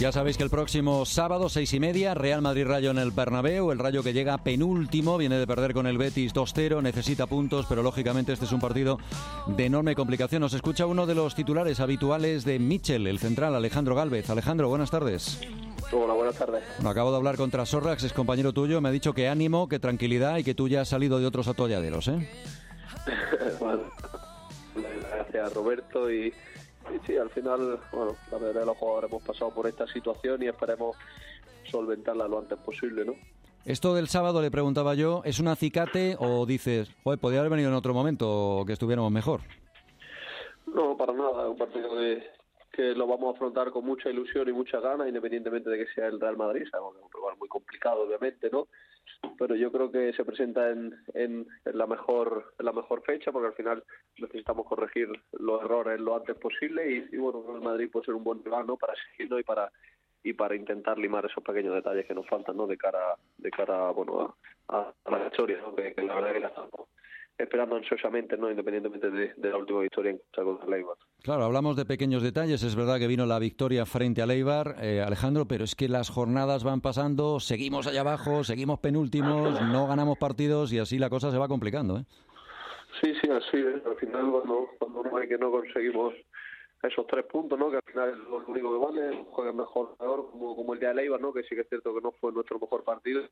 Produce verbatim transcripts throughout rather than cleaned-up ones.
Ya sabéis que el próximo sábado, seis y media, Real Madrid-Rayo en el Bernabéu. El Rayo que llega penúltimo, viene de perder con el Betis dos cero, necesita puntos, pero lógicamente este es un partido de enorme complicación. Nos escucha uno de los titulares habituales de Mitchell, el central, Alejandro Gálvez. Alejandro, buenas tardes. Hola, buenas tardes. Bueno, acabo de hablar con Trasorrax, es compañero tuyo. Me ha dicho que ánimo, que tranquilidad y que tú ya has salido de otros atolladeros, ¿eh? Bueno, gracias Roberto y, y sí, al final, bueno, la mayoría de los jugadores hemos pasado por esta situación y esperemos solventarla lo antes posible, ¿no? Esto del sábado, le preguntaba yo, ¿es un acicate o dices, joder, podría haber venido en otro momento o que estuviéramos mejor? No, para nada, es un partido de, que lo vamos a afrontar con mucha ilusión y mucha ganas, independientemente de que sea el Real Madrid. Sabemos que es un rival muy complicado, obviamente, ¿no? Pero yo creo que se presenta en, en, en la mejor en la mejor fecha, porque al final necesitamos corregir los errores lo antes posible y, y bueno, el Madrid puede ser un buen rival, ¿no?, para seguirlo y para y para intentar limar esos pequeños detalles que nos faltan, ¿no?, de cara de cara bueno a, a la historia, ¿no?, que, que la verdad que la estamos esperando ansiosamente, ¿no?, independientemente de, de la última victoria en contra del Eibar. Claro, hablamos de pequeños detalles, es verdad que vino la victoria frente al Eibar, eh, Alejandro, pero es que las jornadas van pasando, seguimos allá abajo, seguimos penúltimos, no ganamos partidos y así la cosa se va complicando, ¿eh? Sí, sí, así es. Al final cuando, cuando uno ve que no conseguimos esos tres puntos, ¿no?, que al final es lo único que vale, juega mejor, peor, como, como el día del Eibar, ¿no?, que sí que es cierto que no fue nuestro mejor partido.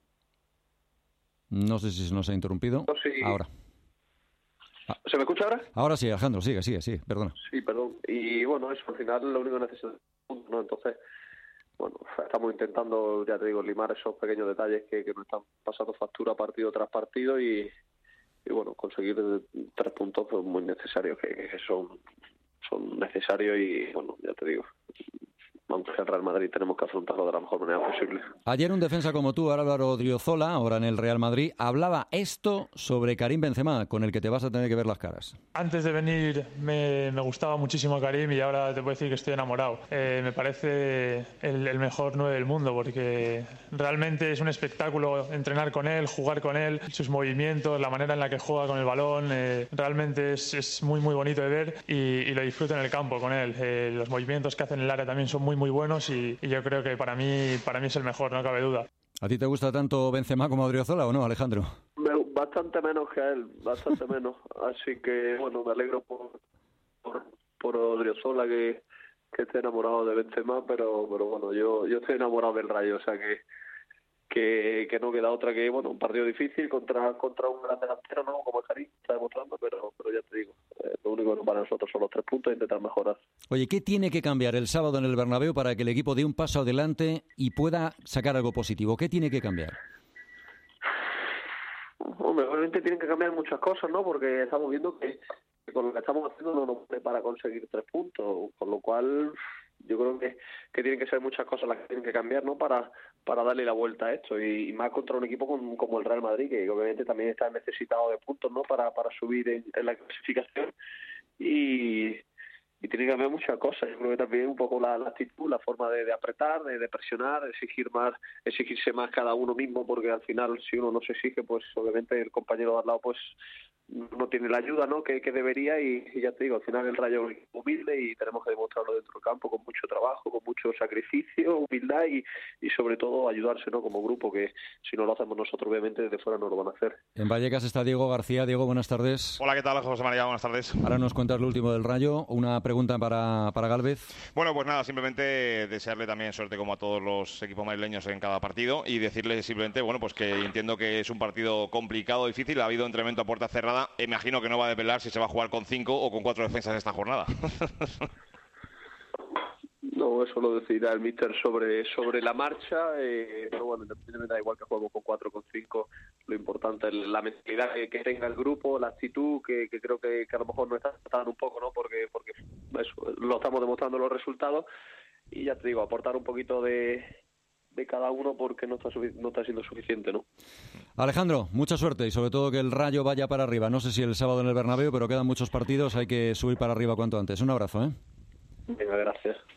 No sé si se nos ha interrumpido. No, sí. Ahora. ¿Se me escucha ahora? Ahora sí, Alejandro, sigue, sigue, sigue, perdona. Sí, perdón. Y bueno, eso al final lo único que necesitamos, ¿no? Entonces, bueno, estamos intentando, ya te digo, limar esos pequeños detalles que, que nos están pasando factura partido tras partido y, y bueno, conseguir tres puntos pues, muy necesarios, que, que son, son necesarios y bueno, ya te digo, aunque sea el Real Madrid, tenemos que afrontarlo de la mejor manera posible. Ayer un defensa como tú, Álvaro Odriozola, ahora en el Real Madrid, hablaba esto sobre Karim Benzema, con el que te vas a tener que ver las caras. Antes de venir me, me gustaba muchísimo Karim y ahora te puedo decir que estoy enamorado. Eh, me parece el, el mejor nueve del mundo porque realmente es un espectáculo entrenar con él, jugar con él, sus movimientos, la manera en la que juega con el balón. Eh, realmente es, es muy muy bonito de ver y, y lo disfruto en el campo con él. Eh, los movimientos que hace en el área también son muy muy buenos y, y yo creo que para mí para mí es el mejor, no cabe duda. ¿A ti te gusta tanto Benzema como Odriozola o no, Alejandro? Bastante menos que a él, bastante menos. Así que, bueno, me alegro por por, por Odriozola que, que esté enamorado de Benzema, pero pero bueno, yo yo estoy enamorado del Rayo, o sea que que, que no queda otra que, bueno, un partido difícil contra contra un gran delantero, ¿no?, como Karim está demostrando, pero pero ya te digo, eh, lo único que para nosotros son los tres puntos e intentar mejorar. Oye, ¿qué tiene que cambiar el sábado en el Bernabéu para que el equipo dé un paso adelante y pueda sacar algo positivo? ¿Qué tiene que cambiar? Hombre, obviamente tienen que cambiar muchas cosas, ¿no?, porque estamos viendo que, que con lo que estamos haciendo no nos vale para conseguir tres puntos, con lo cual yo creo que, que tienen que ser muchas cosas las que tienen que cambiar, ¿no?, para para darle la vuelta a esto y, y más contra un equipo con, como el Real Madrid, que obviamente también está necesitado de puntos, ¿no?, para para subir en, en la clasificación y y tiene que cambiar muchas cosas. Yo creo que también un poco la, la actitud, la forma de, de apretar, de, de presionar, de exigir más, exigirse más cada uno mismo, porque al final si uno no se exige, pues obviamente el compañero de al lado pues no tiene la ayuda, ¿no?, que, que debería y, y ya te digo, al final el Rayo es humilde y tenemos que demostrarlo dentro del campo con mucho trabajo, con mucho sacrificio, humildad y, y sobre todo ayudarse, ¿no?, como grupo, que si no lo hacemos nosotros obviamente desde fuera no lo van a hacer. En Vallecas está Diego García. Diego, buenas tardes. Hola, ¿qué tal, José María? Buenas tardes. Ahora nos cuentas lo último del Rayo. Una pregunta para, para Gálvez. Bueno, pues nada, simplemente desearle también suerte como a todos los equipos madrileños en cada partido y decirle simplemente, bueno, pues que entiendo que es un partido complicado, difícil, ha habido entrenamiento a puerta cerrada, imagino que no va a desvelar si se va a jugar con cinco o con cuatro defensas esta jornada. No, eso lo decidirá el míster sobre sobre la marcha, eh, pero bueno, me da igual que juguemos con cuatro o con cinco, lo importante es la mentalidad que, que tenga el grupo, la actitud, que, que creo que, que a lo mejor nos está tratando un poco, ¿no?, porque porque eso, lo estamos demostrando los resultados y ya te digo, aportar un poquito de, de cada uno porque no está no está siendo suficiente, ¿no? Alejandro, mucha suerte y sobre todo que el Rayo vaya para arriba. No sé si el sábado en el Bernabéu, pero quedan muchos partidos, hay que subir para arriba cuanto antes. Un abrazo, ¿eh? Venga, gracias.